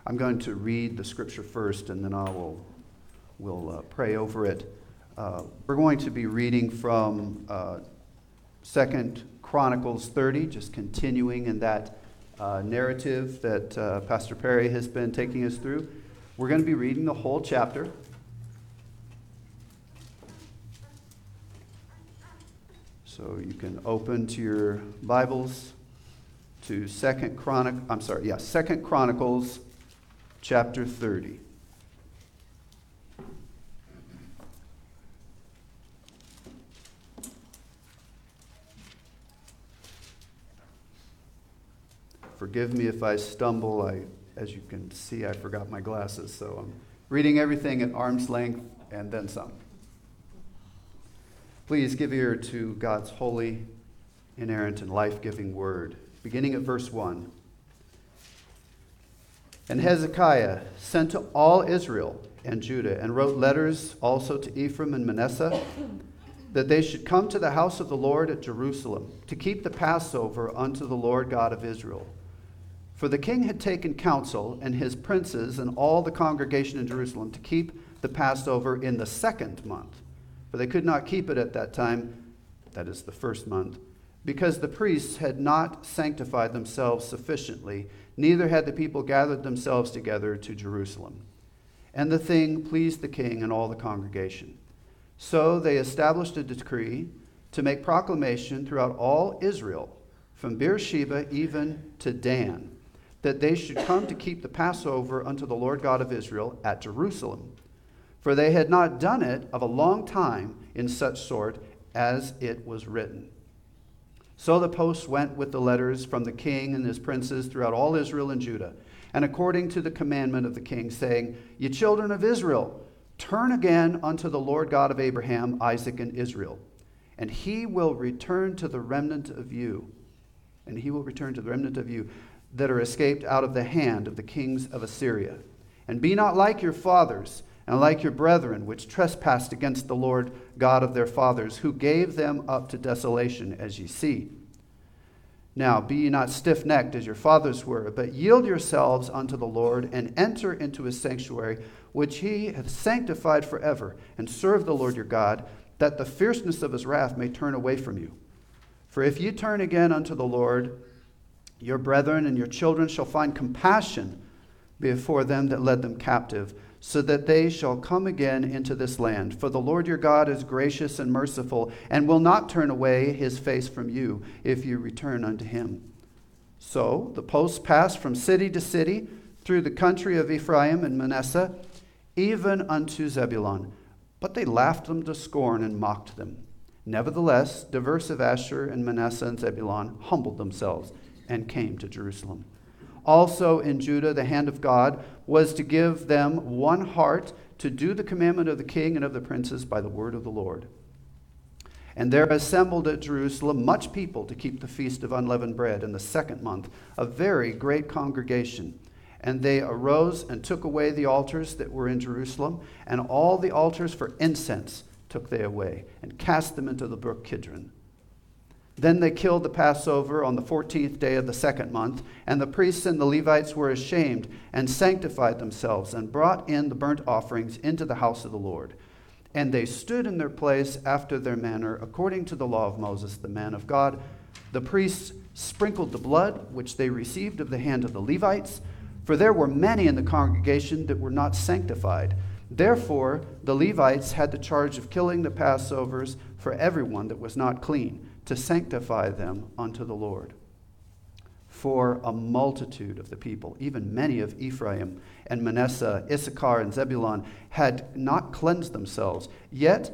I'm going to read the scripture first, and then we'll pray over it. We're going to be reading from 2 Chronicles 30, just continuing in that narrative that Pastor Perry has been taking us through. We're going to be reading the whole chapter. So you can open to your Bibles to 2 Chronicles chapter 30. Forgive me if I stumble. As you can see, I forgot my glasses, so I'm reading everything at arm's length and then some. Please give ear to God's holy, inerrant, and life-giving word. Beginning at verse 1. And Hezekiah sent to all Israel and Judah, and wrote letters also to Ephraim and Manasseh, that they should come to the house of the Lord at Jerusalem, to keep the Passover unto the Lord God of Israel. For the king had taken counsel, and his princes, and all the congregation in Jerusalem, to keep the Passover in the 2nd month. For they could not keep it at that time, that is the 1st month, because the priests had not sanctified themselves sufficiently, neither had the people gathered themselves together to Jerusalem. And the thing pleased the king and all the congregation. So they established a decree to make proclamation throughout all Israel, from Beersheba even to Dan, that they should come to keep the Passover unto the Lord God of Israel at Jerusalem. For they had not done it of a long time in such sort as it was written. So the post went with the letters from the king and his princes throughout all Israel and Judah, and according to the commandment of the king, saying, Ye children of Israel, turn again unto the Lord God of Abraham, Isaac, and Israel, and he will return to the remnant of you, that are escaped out of the hand of the kings of Assyria. And be not like your fathers, and like your brethren, which trespassed against the Lord God of their fathers, who gave them up to desolation, as ye see. Now be ye not stiff-necked as your fathers were, but yield yourselves unto the Lord, and enter into his sanctuary, which he hath sanctified forever, and serve the Lord your God, that the fierceness of his wrath may turn away from you. For if ye turn again unto the Lord, your brethren and your children shall find compassion before them that led them captive, so that they shall come again into this land. For the Lord your God is gracious and merciful, and will not turn away his face from you, if you return unto him. So the posts passed from city to city, through the country of Ephraim and Manasseh, even unto Zebulun. But they laughed them to scorn and mocked them. Nevertheless, divers of Asher and Manasseh and Zebulun humbled themselves, and came to Jerusalem. Also in Judah the hand of God was to give them one heart to do the commandment of the king and of the princes by the word of the Lord. And there assembled at Jerusalem much people to keep the feast of unleavened bread in the 2nd month, a very great congregation. And they arose and took away the altars that were in Jerusalem, and all the altars for incense took they away, and cast them into the brook Kidron. Then they killed the Passover on the 14th day of the 2nd month, and the priests and the Levites were ashamed and sanctified themselves and brought in the burnt offerings into the house of the Lord. And they stood in their place after their manner, according to the law of Moses, the man of God. The priests sprinkled the blood, which they received of the hand of the Levites, for there were many in the congregation that were not sanctified. Therefore the Levites had the charge of killing the Passovers for everyone that was not clean, to sanctify them unto the Lord. For a multitude of the people, even many of Ephraim and Manasseh, Issachar and Zebulun, had not cleansed themselves, yet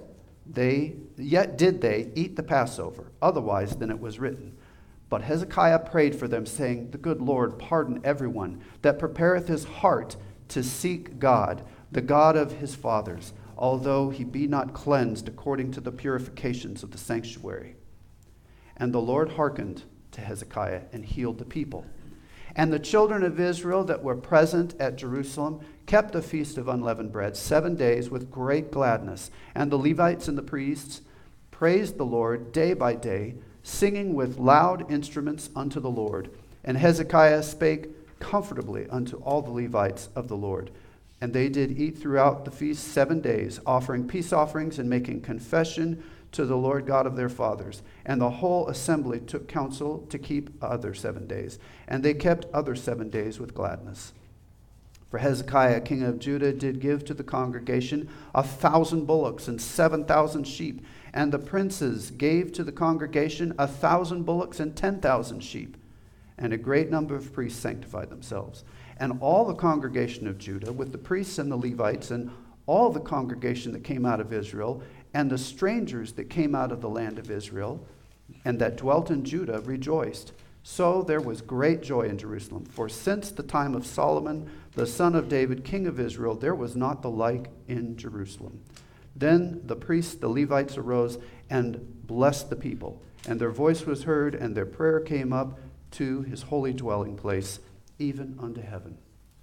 did they eat the Passover, otherwise than it was written. But Hezekiah prayed for them, saying, The good Lord pardon everyone that prepareth his heart to seek God, the God of his fathers, although he be not cleansed according to the purifications of the sanctuary. And the Lord hearkened to Hezekiah and healed the people. And the children of Israel that were present at Jerusalem kept the feast of unleavened bread 7 days with great gladness. And the Levites and the priests praised the Lord day by day, singing with loud instruments unto the Lord. And Hezekiah spake comfortably unto all the Levites of the Lord. And they did eat throughout the feast 7 days, offering peace offerings and making confession to the Lord God of their fathers. And the whole assembly took counsel to keep other 7 days. And they kept other 7 days with gladness. For Hezekiah, king of Judah, did give to the congregation 1,000 bullocks and 7,000 sheep. And the princes gave to the congregation 1,000 bullocks and 10,000 sheep. And a great number of priests sanctified themselves. And all the congregation of Judah, with the priests and the Levites, and all the congregation that came out of Israel, and the strangers that came out of the land of Israel, and that dwelt in Judah, rejoiced. So there was great joy in Jerusalem. For since the time of Solomon, the son of David, king of Israel, there was not the like in Jerusalem. Then the priests, the Levites, arose and blessed the people. And their voice was heard, and their prayer came up to his holy dwelling place, even unto heaven.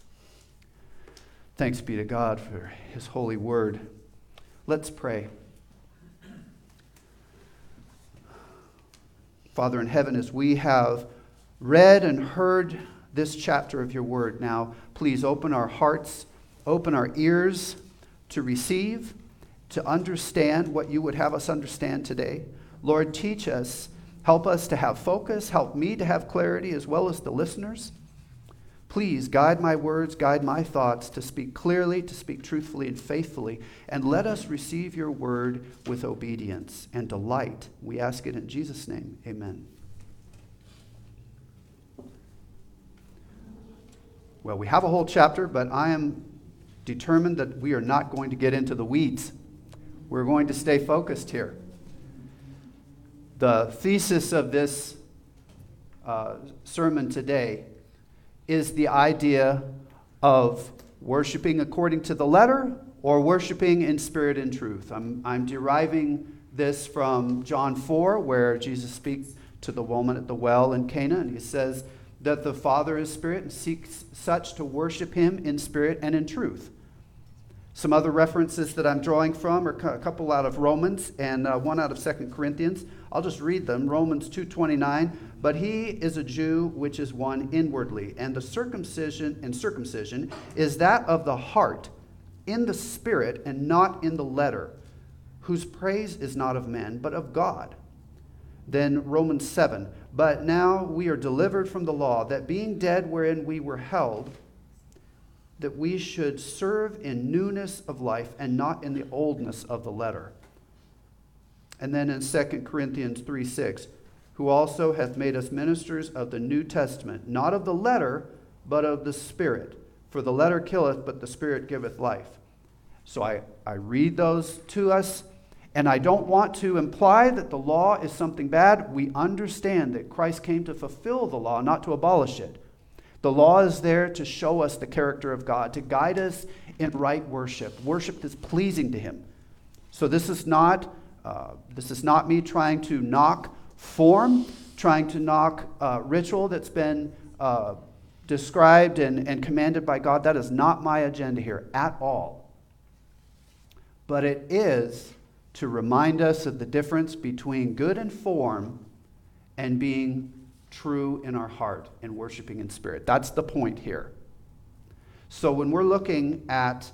Thanks be to God for his holy word. Let's pray. Father in heaven, as we have read and heard this chapter of your word now, please open our hearts, open our ears to receive, to understand what you would have us understand today. Lord, teach us, help us to have focus, help me to have clarity as well as the listeners. Please guide my words, guide my thoughts to speak clearly, to speak truthfully and faithfully, and let us receive your word with obedience and delight. We ask it in Jesus' name. Amen. Well, we have a whole chapter, but I am determined that we are not going to get into the weeds. We're going to stay focused here. The thesis of this sermon today is the idea of worshiping according to the letter or worshiping in spirit and truth. I'm deriving this from John 4, where Jesus speaks to the woman at the well in Cana, and he says that the Father is spirit and seeks such to worship him in spirit and in truth. Some other references that I'm drawing from are a couple out of Romans and one out of 2 Corinthians. I'll just read them. Romans 2:29. But he is a Jew which is one inwardly, and the circumcision is that of the heart, in the spirit, and not in the letter, whose praise is not of men, but of God. Then Romans 7. But now we are delivered from the law, that being dead wherein we were held, that we should serve in newness of life and not in the oldness of the letter. And then in 2 Corinthians 3:6, who also hath made us ministers of the New Testament, not of the letter, but of the Spirit. For the letter killeth, but the Spirit giveth life. So I read those to us, and I don't want to imply that the law is something bad. We understand that Christ came to fulfill the law, not to abolish it. The law is there to show us the character of God, to guide us in right worship that's pleasing to him. So this is not me trying to knock form, trying to knock ritual that's been described and commanded by God. That is not my agenda here at all. But it is to remind us of the difference between good in form and being true in our heart and worshiping in spirit. That's the point here. So when we're looking at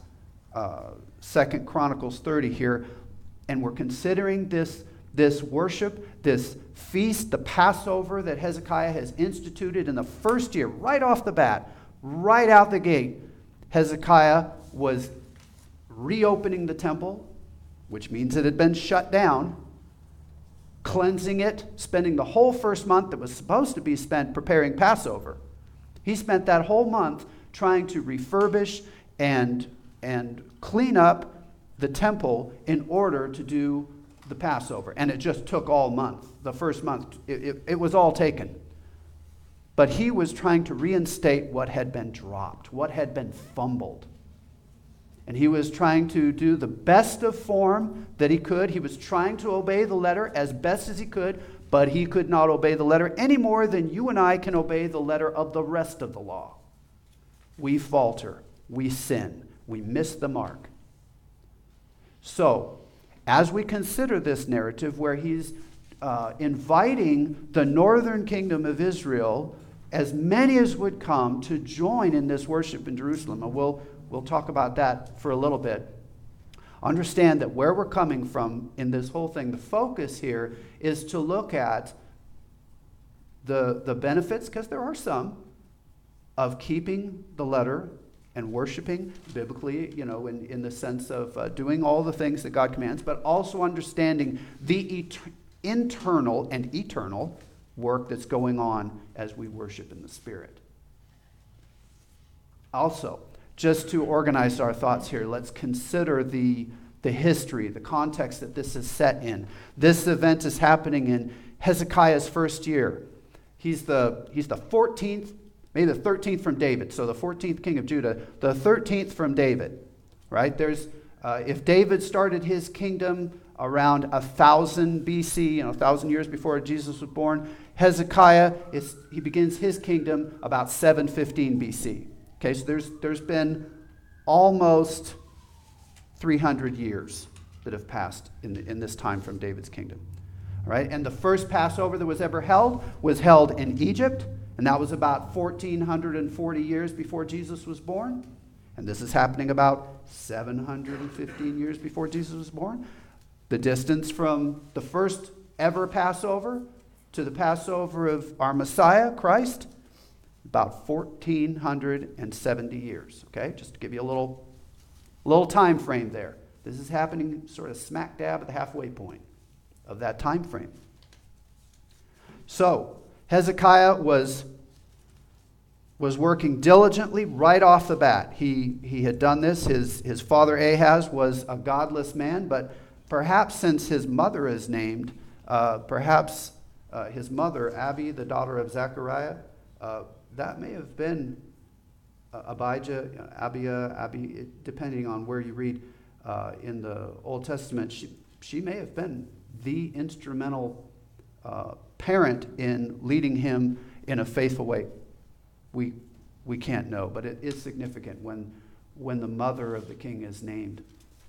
2 Chronicles 30 here, and we're considering this worship, this feast, the Passover that Hezekiah has instituted in the first year, right off the bat, right out the gate, Hezekiah was reopening the temple, which means it had been shut down, cleansing it, spending the whole first month that was supposed to be spent preparing Passover. He spent that whole month trying to refurbish and clean up the temple in order to do the Passover. And it just took all month. The first month, it was all taken. But he was trying to reinstate what had been dropped, what had been fumbled. And he was trying to do the best of form that he could. He was trying to obey the letter as best as he could, but he could not obey the letter any more than you and I can obey the letter of the rest of the law. We falter, we sin, we miss the mark. So, as we consider this narrative where he's inviting the northern kingdom of Israel as many as would come to join in this worship in Jerusalem. And we'll talk about that for a little bit. Understand that where we're coming from in this whole thing, the focus here is to look at the benefits, because there are some, of keeping the letter and worshiping biblically, in the sense of doing all the things that God commands, but also understanding the internal and eternal work that's going on as we worship in the Spirit. Also, just to organize our thoughts here, let's consider the history, the context that this is set in. This event is happening in Hezekiah's first year. He's the 14th, maybe the 13th from David. So the 14th king of Judah, the 13th from David, right? There's, if David started his kingdom around 1000 BC, 1,000 years before Jesus was born, Hezekiah, he begins his kingdom about 715 BC. Okay, so there's been almost 300 years that have passed in this time from David's kingdom. All right, and the first Passover that was ever held was held in Egypt, and that was about 1,440 years before Jesus was born. And this is happening about 715 years before Jesus was born. The distance from the first ever Passover to the Passover of our Messiah, Christ, about 1,470 years. Okay, just to give you a little time frame there. This is happening sort of smack dab at the halfway point of that time frame. So Hezekiah was working diligently right off the bat. He had done this. His father Ahaz was a godless man, but perhaps since his mother is named, his mother Abi, the daughter of Zechariah, that may have been Abijah, Abi, depending on where you read in the Old Testament. She may have been the instrumental parent in leading him in a faithful way. We can't know, but it is significant when the mother of the king is named.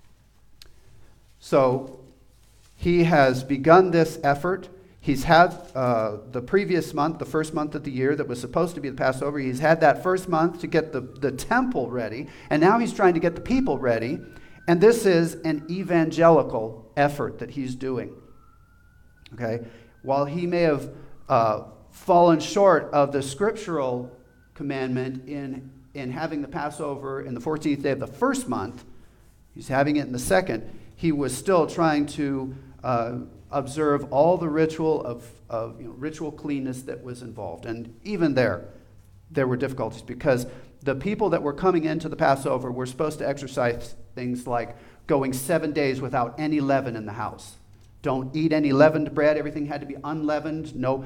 So he has begun this effort. He's had the previous month, the first month of the year that was supposed to be the Passover. He's had that first month to get the temple ready, and now he's trying to get the people ready. And this is an evangelical effort that he's doing. Okay? While he may have fallen short of the scriptural commandment in having the Passover in the 14th day of the first month, he's having it in the second. He was still trying to observe all the ritual of ritual cleanness that was involved. And even there were difficulties, because the people that were coming into the Passover were supposed to exercise things like going 7 days without any leaven in the house. Don't eat any leavened bread. Everything had to be unleavened. No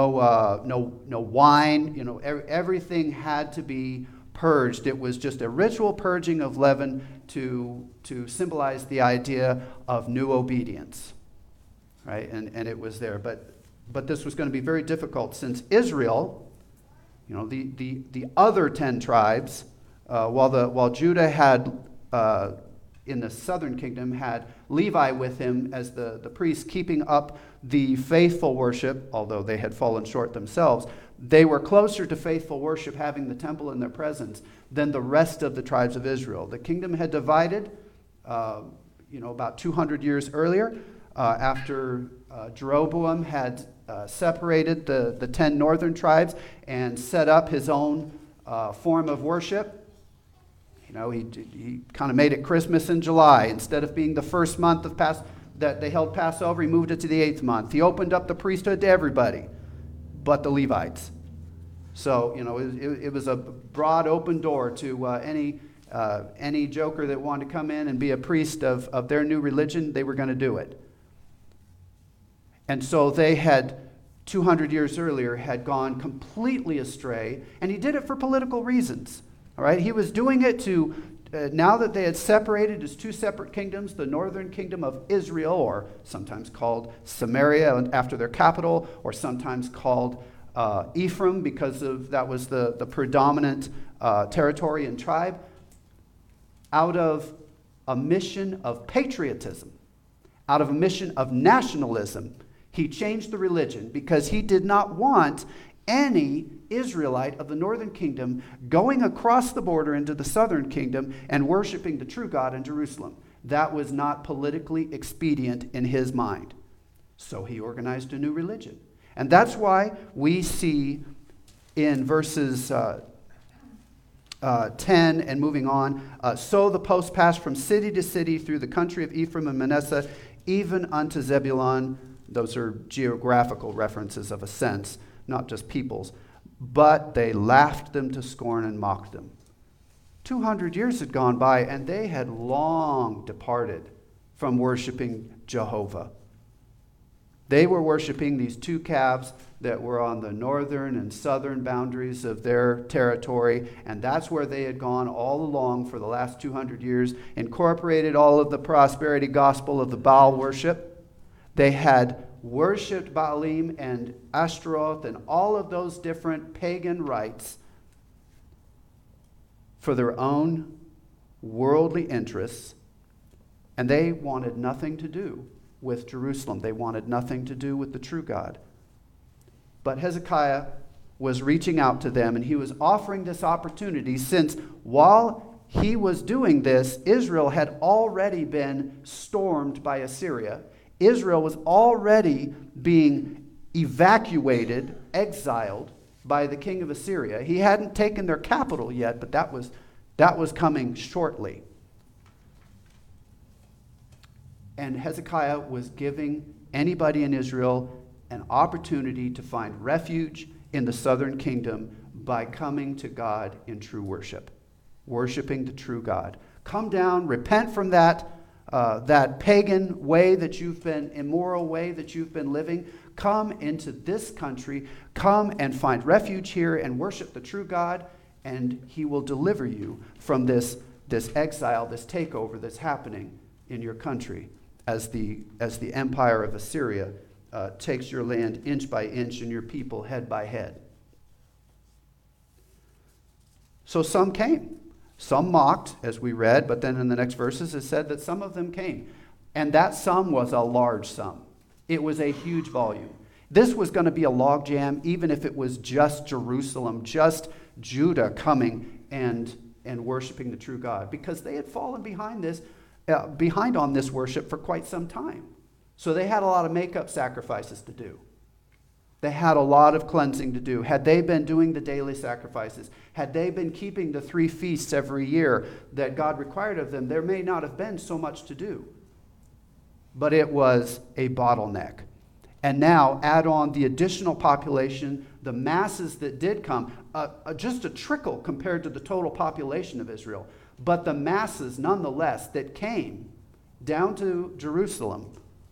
wine. Everything had to be purged. It was just a ritual purging of leaven to symbolize the idea of new obedience, right? And it was there, but this was going to be very difficult, since Israel, the other 10 tribes, while Judah had in the southern kingdom had Levi with him as the priest, keeping up the faithful worship, although they had fallen short themselves. They were closer to faithful worship, having the temple in their presence, than the rest of the tribes of Israel. The kingdom had divided, about 200 years earlier, after Jeroboam had separated the 10 northern tribes and set up his own form of worship. He kind of made it Christmas in July. Instead of being the first month of that they held Passover, he moved it to the 8th month. He opened up the priesthood to everybody but the Levites. So, it was a broad open door to any joker that wanted to come in and be a priest of their new religion. They were going to do it. And so they had, 200 years earlier, had gone completely astray, and he did it for political reasons. All right, he was doing it to, now that they had separated as two separate kingdoms, the northern kingdom of Israel, or sometimes called Samaria after their capital, or sometimes called Ephraim, because that was the predominant territory and tribe, out of a mission of patriotism, out of a mission of nationalism. He changed the religion because he did not want any Israelite of the northern kingdom going across the border into the southern kingdom and worshiping the true God in Jerusalem. That was not politically expedient in his mind. So he organized a new religion. And that's why we see in verses 10 and moving on, so the post passed from city to city through the country of Ephraim and Manasseh, even unto Zebulun. Those are geographical references of a sense, not just peoples. But they laughed them to scorn and mocked them. 200 years had gone by, and they had long departed from worshiping Jehovah. They were worshiping these two calves that were on the northern and southern boundaries of their territory, and that's where they had gone all along for the last 200 years, incorporated all of the prosperity gospel of the Baal worship. They had worshipped Baalim and Ashtaroth and all of those different pagan rites for their own worldly interests, and they wanted nothing to do with Jerusalem. They wanted nothing to do with the true God. But Hezekiah was reaching out to them, and he was offering this opportunity, since while he was doing this, Israel had already been stormed by Assyria. Israel was already being evacuated, exiled by the king of Assyria. He hadn't taken their capital yet, but that was coming shortly. And Hezekiah was giving anybody in Israel an opportunity to find refuge in the southern kingdom by coming to God in true worship, worshiping the true God. Come down, repent from that pagan way that you've been, immoral way that you've been living. Come into this country, come and find refuge here and worship the true God, and he will deliver you from this exile, this takeover that's happening in your country as the empire of Assyria takes your land inch by inch and your people head by head. So some came. Some mocked, as we read, but then in the next verses it said that some of them came. And that sum was a large sum. It was a huge volume. This was going to be a logjam, even if it was just Jerusalem, just Judah coming and worshiping the true God, because they had fallen behind on this worship for quite some time. So they had a lot of makeup sacrifices to do. They had a lot of cleansing to do. Had they been doing the daily sacrifices, had they been keeping the 3 feasts every year that God required of them, there may not have been so much to do. But it was a bottleneck. And now add on the additional population, the masses that did come, just a trickle compared to the total population of Israel. But the masses, nonetheless, that came down to Jerusalem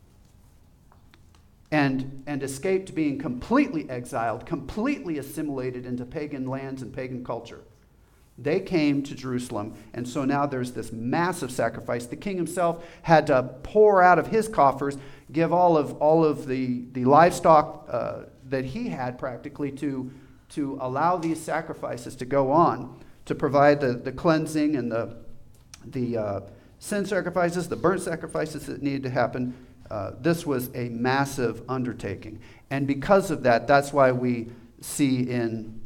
and escaped being completely exiled, completely assimilated into pagan lands and pagan culture. They came to Jerusalem, and so now there's this massive sacrifice. The king himself had to pour out of his coffers, give all of the livestock that he had practically to allow these sacrifices to go on, to provide the cleansing and the sin sacrifices, the burnt sacrifices that needed to happen. This was a massive undertaking. And because of that, that's why we see in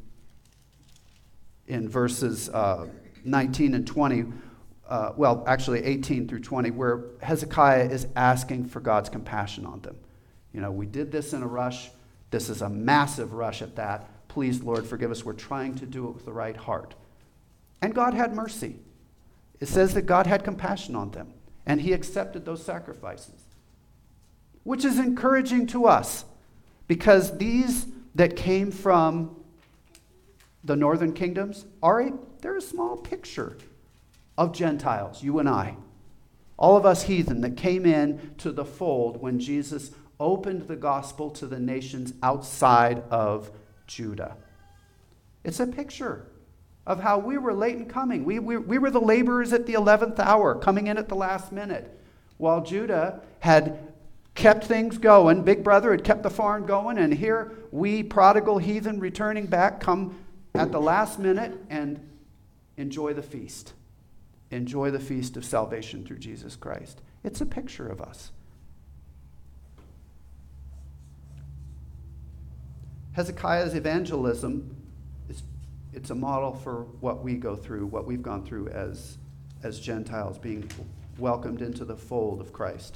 verses 19 and 20, actually 18 through 20, where Hezekiah is asking for God's compassion on them. You know, we did this in a rush. This is a massive rush at that. Please, Lord, forgive us. We're trying to do it with the right heart. And God had mercy. It says that God had compassion on them, and he accepted those sacrifices, which is encouraging to us, because these that came from the northern kingdoms they're a small picture of Gentiles, you and I. All of us heathen that came in to the fold when Jesus opened the gospel to the nations outside of Judah. It's a picture of how we were late in coming. We were the laborers at the 11th hour, coming in at the last minute, while Judah had kept things going. Big Brother had kept the farm going, and here we, prodigal heathen returning back, come at the last minute and enjoy the feast. Enjoy the feast of salvation through Jesus Christ. It's a picture of us. Hezekiah's evangelism, it's a model for what we go through, what we've gone through as Gentiles, being welcomed into the fold of Christ.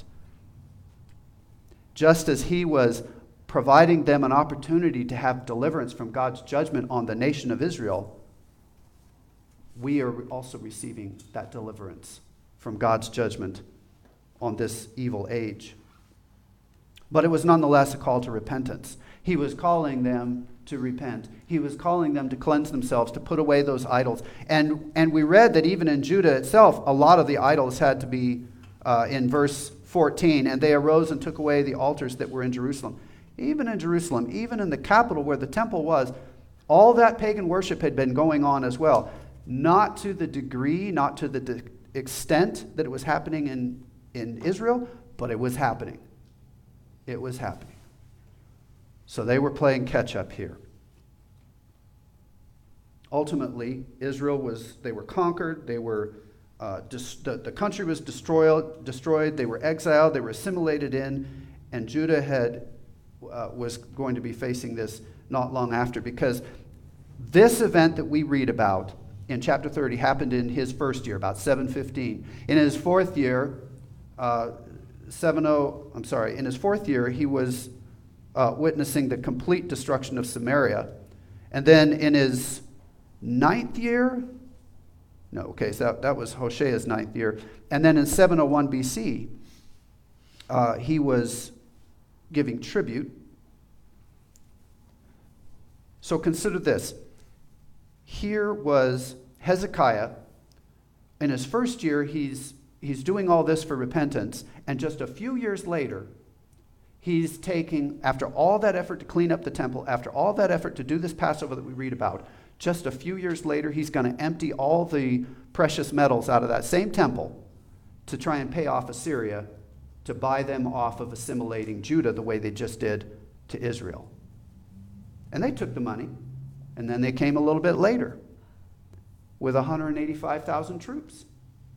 Just as he was providing them an opportunity to have deliverance from God's judgment on the nation of Israel, we are also receiving that deliverance from God's judgment on this evil age. But it was nonetheless a call to repentance. He was calling them to repent. He was calling them to cleanse themselves, to put away those idols. And we read that even in Judah itself, a lot of the idols had to be, in verse 14, and they arose and took away the altars that were in Jerusalem. Even in Jerusalem, even in the capital where the temple was, all that pagan worship had been going on as well. Not to the degree, not to the extent that it was happening in Israel, but it was happening. It was happening. So they were playing catch up here. Ultimately, they were conquered, the country was destroyed, they were exiled, they were assimilated in, and Judah was going to be facing this not long after, because this event that we read about in chapter 30 happened in his first year, about 715. In his fourth year, in his fourth year, he was witnessing the complete destruction of Samaria. And then in his ninth year, so that was Hoshea's ninth year. And then in 701 BC, he was giving tribute. So consider this. Here was Hezekiah. In his first year, he's doing all this for repentance. And just a few years later, he's taking, after all that effort to clean up the temple, after all that effort to do this Passover that we read about, just a few years later, he's going to empty all the precious metals out of that same temple to try and pay off Assyria, to buy them off of assimilating Judah the way they just did to Israel. And they took the money, and then they came a little bit later with 185,000 troops.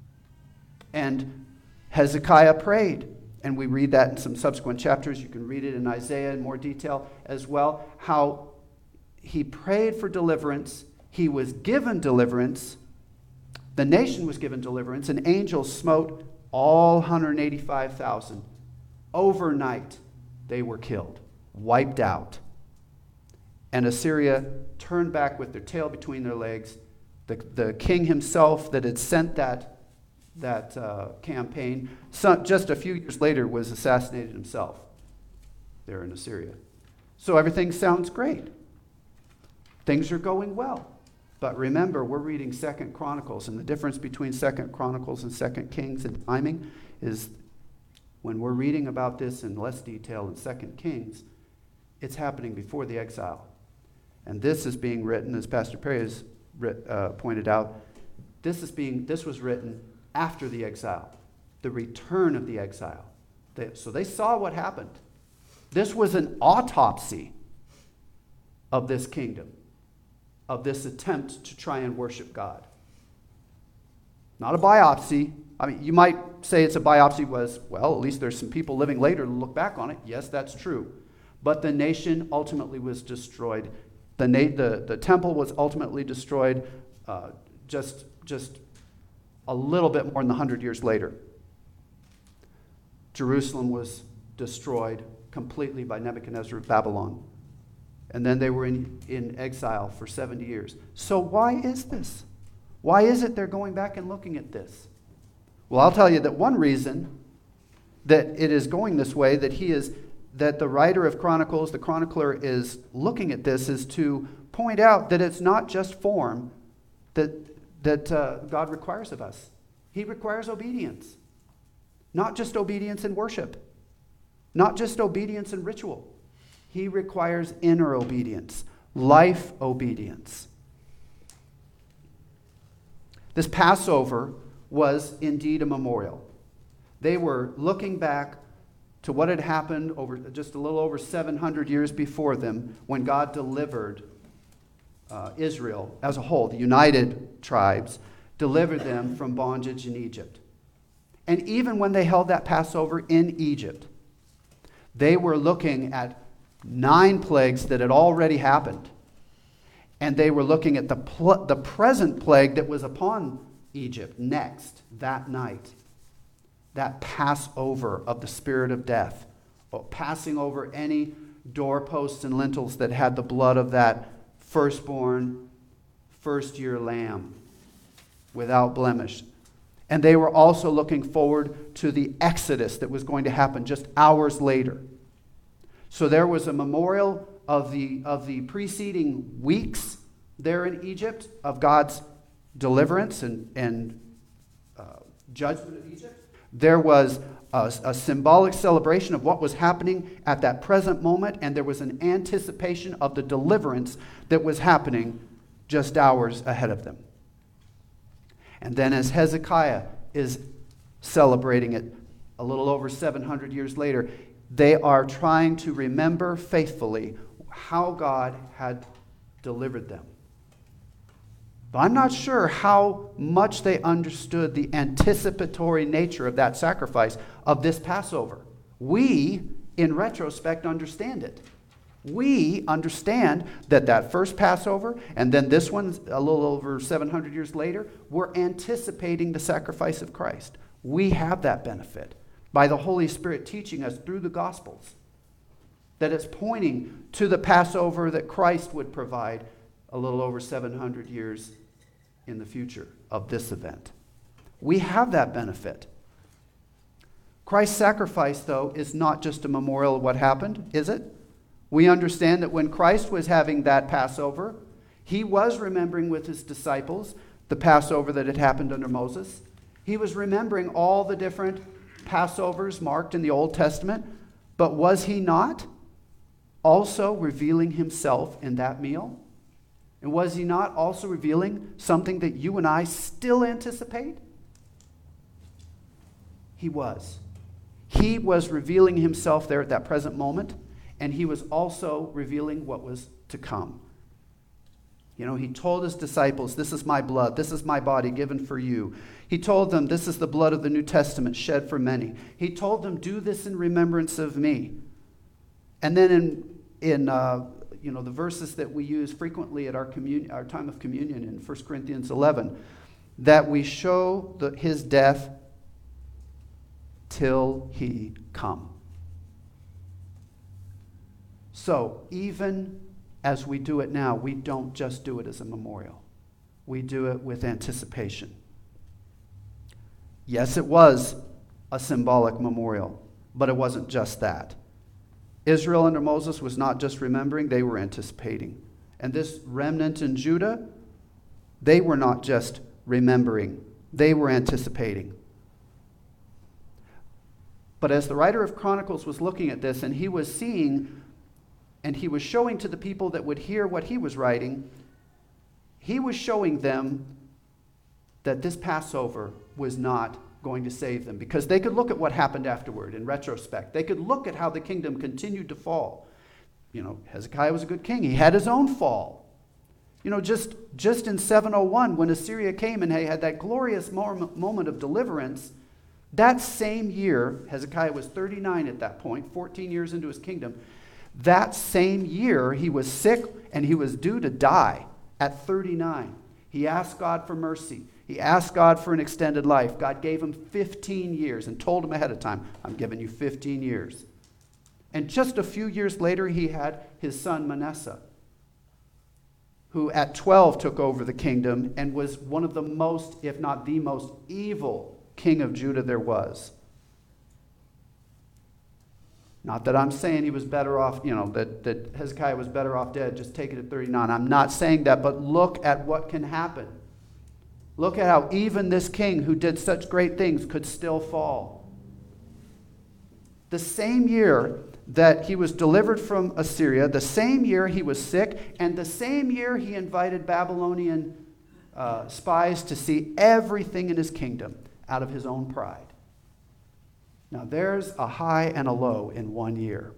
And Hezekiah prayed. And we read that in some subsequent chapters. You can read it in Isaiah in more detail as well, how he prayed for deliverance. He was given deliverance. The nation was given deliverance, and angels smote all 185,000. Overnight, they were killed, wiped out. And Assyria turned back with their tail between their legs. The king himself that had sent that campaign, just a few years later, was assassinated himself there in Assyria. So everything sounds great. Things are going well. But remember, we're reading 2 Chronicles, and the difference between 2 Chronicles and 2 Kings in timing is when we're reading about this in less detail in 2 Kings, it's happening before the exile. And this is being written, as Pastor Perry has pointed out, this was written after the exile, the return of the exile. So they saw what happened. This was an autopsy of this kingdom, of this attempt to try and worship God. Not a biopsy. I mean, you might say it's a biopsy well, at least there's some people living later to look back on it. Yes, that's true. But the nation ultimately was destroyed. The temple was ultimately destroyed just a little bit more than 100 years later. Jerusalem was destroyed completely by Nebuchadnezzar of Babylon. And then they were in exile for 70 years. So why is this? Why is it they're going back and looking at this? Well, I'll tell you that one reason that it is going this way, that the writer of Chronicles, the chronicler, is looking at this, is to point out that it's not just form that God requires of us. He requires obedience. Not just obedience in worship. Not just obedience in ritual. He requires inner obedience, life obedience. This Passover was indeed a memorial. They were looking back to what had happened over just a little over 700 years before them, when God delivered Israel as a whole, the united tribes, delivered them from bondage in Egypt. And even when they held that Passover in Egypt, they were looking at 9 plagues that had already happened. And they were looking at the present plague that was upon Egypt next, that night. That Passover of the spirit of death, passing over any doorposts and lintels that had the blood of that firstborn, first-year lamb without blemish. And they were also looking forward to the Exodus that was going to happen just hours later. So there was a memorial of the preceding weeks there in Egypt, of God's deliverance and judgment of Egypt. There was a symbolic celebration of what was happening at that present moment, and there was an anticipation of the deliverance that was happening just hours ahead of them. And then as Hezekiah is celebrating it a little over 700 years later, they are trying to remember faithfully how God had delivered them. But I'm not sure how much they understood the anticipatory nature of that sacrifice of this Passover. We, in retrospect, understand it. We understand that first Passover and then this one a little over 700 years later, we're anticipating the sacrifice of Christ. We have that benefit by the Holy Spirit teaching us through the Gospels that it's pointing to the Passover that Christ would provide a little over 700 years in the future of this event. We have that benefit. Christ's sacrifice, though, is not just a memorial of what happened, is it? We understand that when Christ was having that Passover, he was remembering with his disciples the Passover that had happened under Moses. He was remembering all the different Passovers marked in the Old Testament, but was he not also revealing himself in that meal? And was he not also revealing something that you and I still anticipate? He was. He was revealing himself there at that present moment, and he was also revealing what was to come. You know, he told his disciples, "This is my blood, this is my body given for you." He told them, "This is the blood of the New Testament shed for many." He told them, "Do this in remembrance of me." And then in the verses that we use frequently at our time of communion in 1 Corinthians 11, that we show his death till he come. So even as we do it now, we don't just do it as a memorial. We do it with anticipation. Yes, it was a symbolic memorial, but it wasn't just that. Israel under Moses was not just remembering, they were anticipating. And this remnant in Judah, they were not just remembering, they were anticipating. But as the writer of Chronicles was looking at this, and he was seeing, and he was showing to the people that would hear what he was writing, he was showing them that this Passover was not going to save them, because they could look at what happened afterward in retrospect. They could look at how the kingdom continued to fall. You know, Hezekiah was a good king. He had his own fall. You know, just in 701, when Assyria came and had that glorious moment of deliverance, that same year, Hezekiah was 39 at that point, 14 years into his kingdom. That same year, he was sick and he was due to die at 39. He asked God for mercy. He asked God for an extended life. God gave him 15 years and told him ahead of time, "I'm giving you 15 years. And just a few years later, he had his son Manasseh, who at 12 took over the kingdom and was one of the most, if not the most evil king of Judah there was. Not that I'm saying he was better off, that Hezekiah was better off dead, just take it at 39. I'm not saying that, but look at what can happen. Look at how even this king who did such great things could still fall. The same year that he was delivered from Assyria, the same year he was sick, and the same year he invited Babylonian spies to see everything in his kingdom out of his own pride. Now there's a high and a low in 1 year.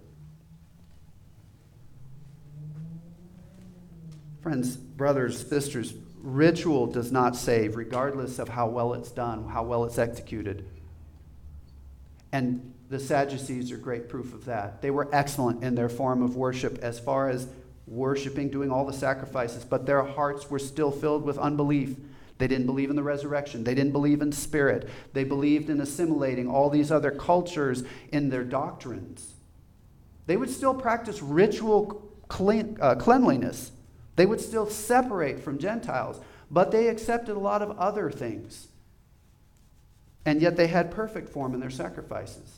Friends, brothers, sisters, ritual does not save, regardless of how well it's done, how well it's executed. And The Sadducees are great proof of that. They were excellent in their form of worship as far as worshiping, doing all the sacrifices, but their hearts were still filled with unbelief. They didn't believe in the resurrection. They didn't believe in spirit. They believed in assimilating all these other cultures in their doctrines. They would still practice ritual cleanliness. They would still separate from Gentiles, but they accepted a lot of other things. And yet they had perfect form in their sacrifices.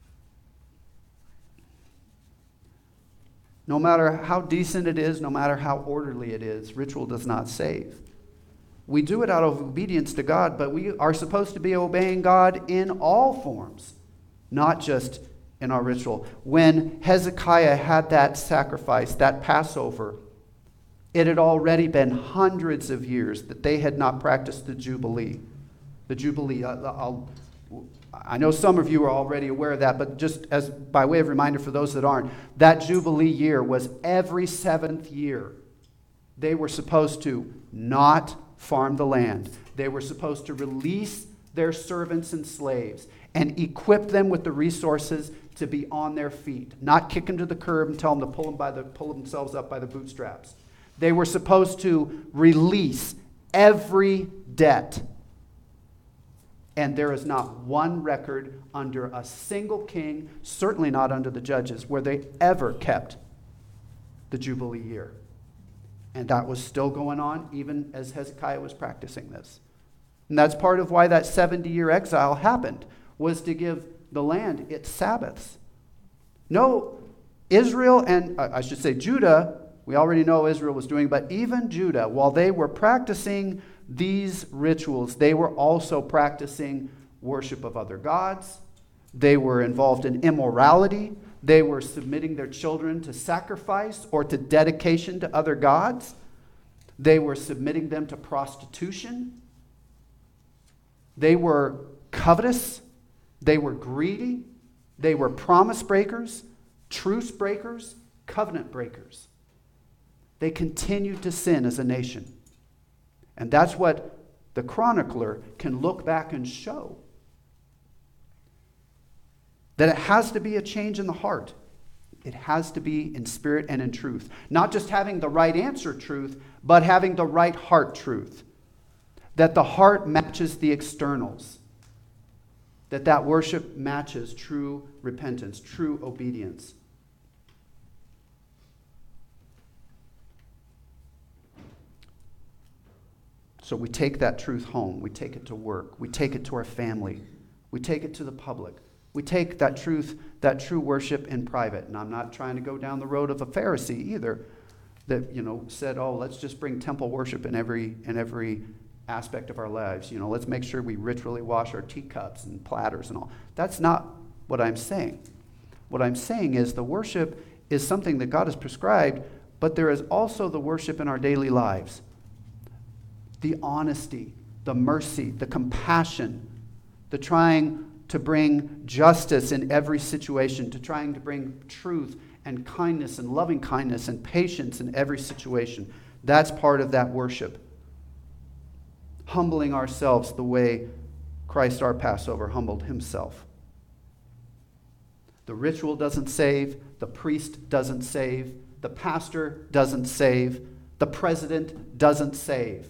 No matter how decent it is, no matter how orderly it is, ritual does not save. We do it out of obedience to God, but we are supposed to be obeying God in all forms, not just in our ritual. When Hezekiah had that sacrifice, that Passover, it had already been hundreds of years that they had not practiced the Jubilee. The Jubilee, I know some of you are already aware of that, but just as by way of reminder for those that aren't, that Jubilee year was every 7th year. They were supposed to not farm the land. They were supposed to release their servants and slaves and equip them with the resources to be on their feet, not kick them to the curb and tell them to pull themselves up by the bootstraps. They were supposed to release every debt. And there is not one record under a single king, certainly not under the judges, where they ever kept the Jubilee year. And that was still going on even as Hezekiah was practicing this. And that's part of why that 70-year exile happened, was to give the land its Sabbaths. No, Israel and, I should say Judah, we already know Israel was doing, but even Judah, while they were practicing these rituals, they were also practicing worship of other gods. They were involved in immorality. They were submitting their children to sacrifice or to dedication to other gods. They were submitting them to prostitution. They were covetous. They were greedy. They were promise breakers, truce breakers, covenant breakers. They continued to sin as a nation. And that's what the chronicler can look back and show. That it has to be a change in the heart. It has to be in spirit and in truth. Not just having the right answer truth, but having the right heart truth. That the heart matches the externals. That worship matches true repentance, true obedience. So we take that truth home. We take it to work. We take it to our family. We take it to the public. We take that truth, that true worship in private. And I'm not trying to go down the road of a Pharisee either that, said, oh, let's just bring temple worship in every aspect of our lives. Let's make sure we ritually wash our teacups and platters and all. That's not what I'm saying. What I'm saying is the worship is something that God has prescribed, but there is also the worship in our daily lives. The honesty, the mercy, the compassion, the trying to bring justice in every situation, to trying to bring truth and kindness and loving kindness and patience in every situation. That's part of that worship. Humbling ourselves the way Christ our Passover humbled himself. The ritual doesn't save, the priest doesn't save, the pastor doesn't save, the president doesn't save.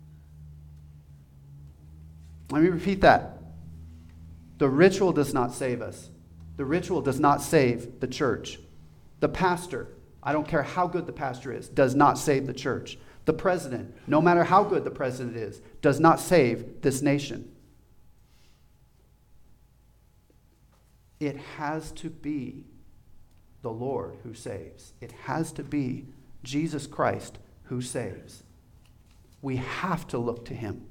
Let me repeat that. The ritual does not save us. The ritual does not save the church. The pastor, I don't care how good the pastor is, does not save the church. The president, no matter how good the president is, does not save this nation. It has to be the Lord who saves. It has to be Jesus Christ who saves. We have to look to him.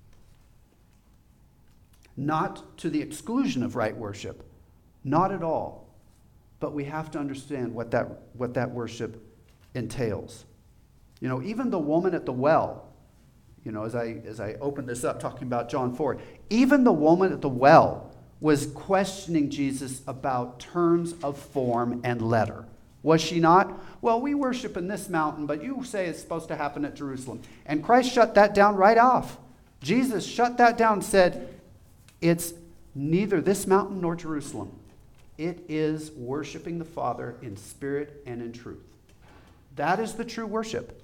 Not to the exclusion of right worship. Not at all. But we have to understand what that worship entails. Even the woman at the well, as I open this up talking about John 4, even the woman at the well was questioning Jesus about terms of form and letter. Was she not? Well, we worship in this mountain, but you say it's supposed to happen at Jerusalem. And Christ shut that down right off. Jesus shut that down and said, it's neither this mountain nor Jerusalem. It is worshiping the Father in spirit and in truth. That is the true worship.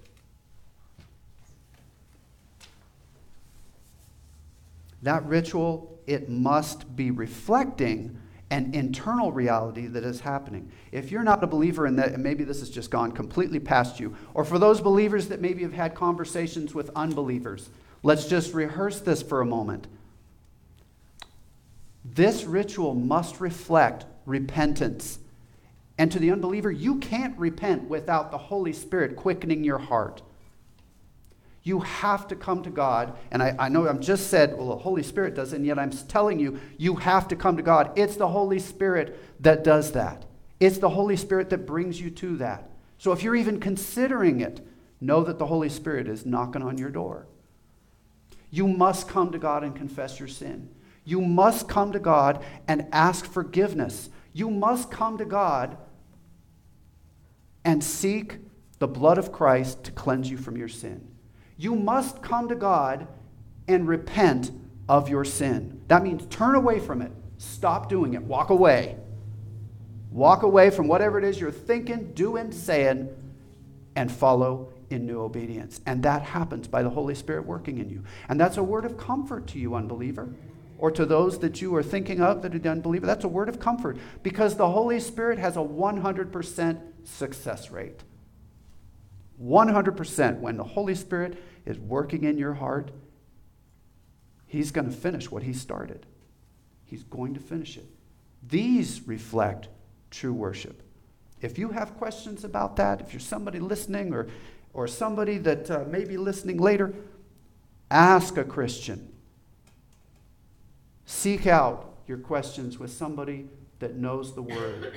That ritual, it must be reflecting an internal reality that is happening. If you're not a believer in that, and maybe this has just gone completely past you, or for those believers that maybe have had conversations with unbelievers, let's just rehearse this for a moment. This ritual must reflect repentance. And to the unbeliever, you can't repent without the Holy Spirit quickening your heart. You have to come to God. And I know I've just said, well, the Holy Spirit does it, and yet I'm telling you, you have to come to God. It's the Holy Spirit that does that. It's the Holy Spirit that brings you to that. So if you're even considering it, know that the Holy Spirit is knocking on your door. You must come to God and confess your sin. You must come to God and ask forgiveness. You must come to God and seek the blood of Christ to cleanse you from your sin. You must come to God and repent of your sin. That means turn away from it. Stop doing it. Walk away. Walk away from whatever it is you're thinking, doing, saying, and follow in new obedience. And that happens by the Holy Spirit working in you. And that's a word of comfort to you, unbeliever, or to those that you are thinking of that are the unbeliever. That's a word of comfort because the Holy Spirit has a 100% success rate. 100%. When the Holy Spirit is working in your heart, He's going to finish what He started. He's going to finish it. These reflect true worship. If you have questions about that, if you're somebody listening or somebody that may be listening later, ask a Christian. Seek out your questions with somebody that knows the Word.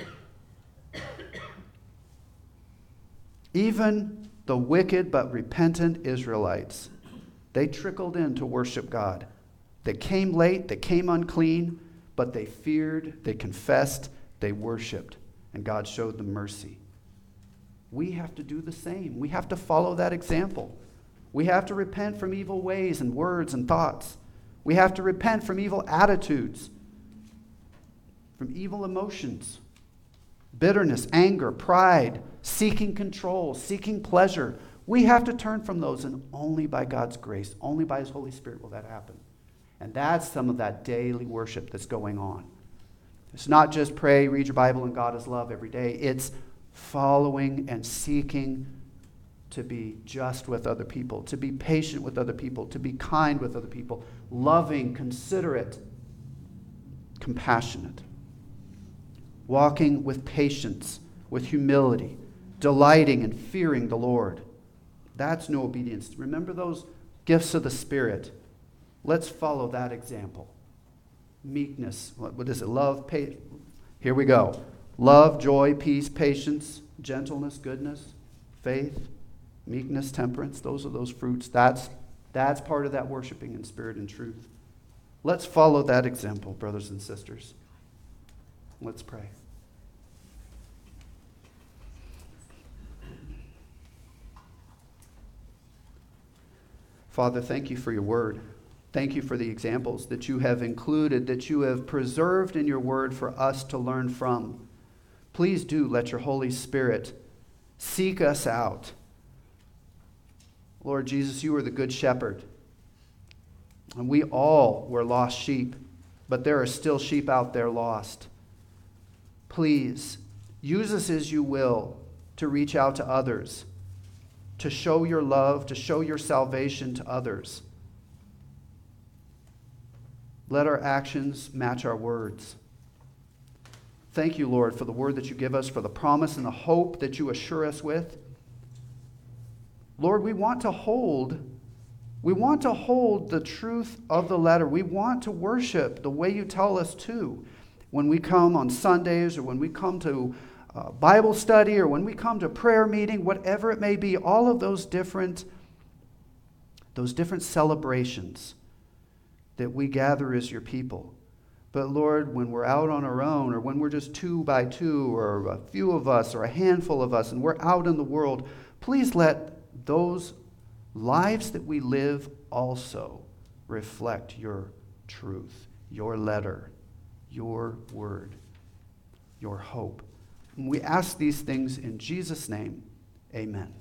Even the wicked but repentant Israelites, they trickled in to worship God. They came late, they came unclean, but they feared, they confessed, they worshiped, and God showed them mercy. We have to do the same. We have to follow that example. We have to repent from evil ways and words and thoughts. We have to repent from evil attitudes, from evil emotions, bitterness, anger, pride, seeking control, seeking pleasure. We have to turn from those, and only by God's grace, only by His Holy Spirit will that happen. And that's some of that daily worship that's going on. It's not just pray, read your Bible, and God is love every day. It's following and seeking to be just with other people, to be patient with other people, to be kind with other people, loving, considerate, compassionate, walking with patience, with humility, delighting and fearing the Lord. That's new obedience. Remember those gifts of the Spirit. Let's follow that example. Meekness. What is it? Love, here we go. Love, joy, peace, patience, gentleness, goodness, faith, meekness, temperance. Those are those fruits. That's part of that worshiping in spirit and truth. Let's follow that example, brothers and sisters. Let's pray. Father, thank you for your word. Thank you for the examples that you have included, that you have preserved in your word for us to learn from. Please do let your Holy Spirit seek us out. Lord Jesus, you are the good shepherd. And we all were lost sheep, but there are still sheep out there lost. Please, use us as you will to reach out to others, to show your love, to show your salvation to others. Let our actions match our words. Thank you, Lord, for the word that you give us, for the promise and the hope that you assure us with. Lord, we want to hold the truth of the letter. We want to worship the way you tell us to. When we come on Sundays, or when we come to Bible study, or when we come to prayer meeting, whatever it may be, all of those different celebrations that we gather as your people. But Lord, when we're out on our own, or when we're just 2 by 2, or a few of us, or a handful of us, and we're out in the world, please let those lives that we live also reflect your truth, your letter, your word. your hope. And we ask these things in Jesus' name. Amen.